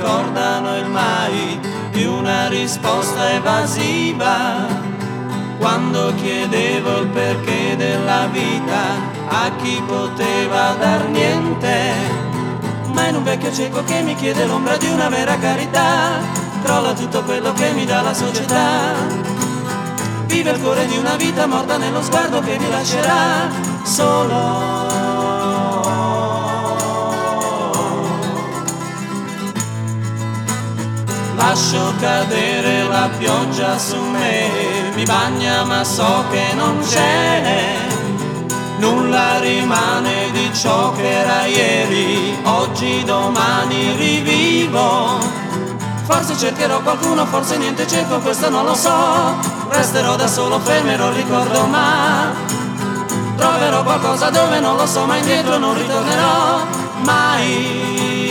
ricordano il mai di una risposta evasiva. Quando chiedevo il perché della vita a chi poteva dar niente, ma in un vecchio cieco che mi chiede l'ombra di una vera carità, crolla tutto quello che mi dà la società. Vive il cuore di una vita morta nello sguardo che vi lascerà solo. Lascio cadere la pioggia su me, mi bagna ma so che non c'è. Nulla rimane di ciò che era ieri, oggi, domani rivivo. Forse cercherò qualcuno, forse niente cerco, questo non lo so. Resterò da solo, fermerò il ricordo, ma troverò qualcosa dove non lo so, ma indietro non ritornerò mai.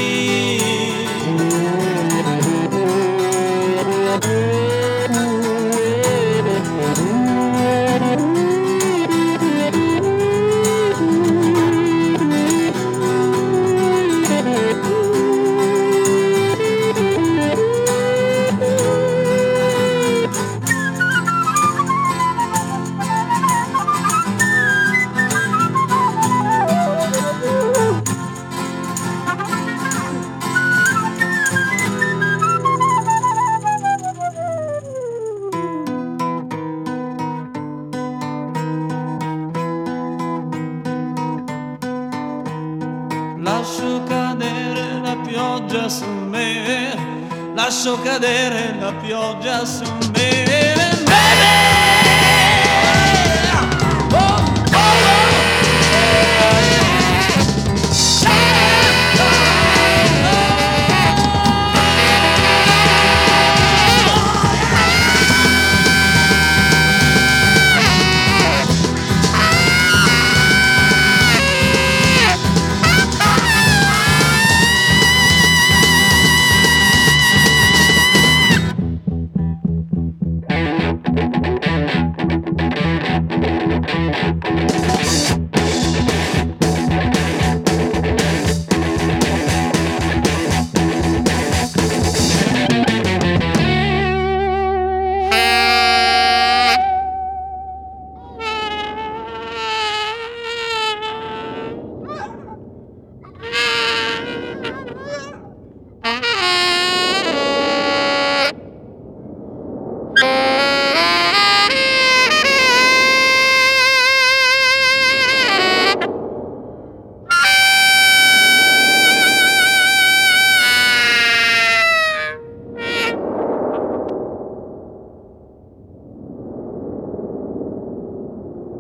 Lascio cadere la pioggia su me, lascio cadere la pioggia su me.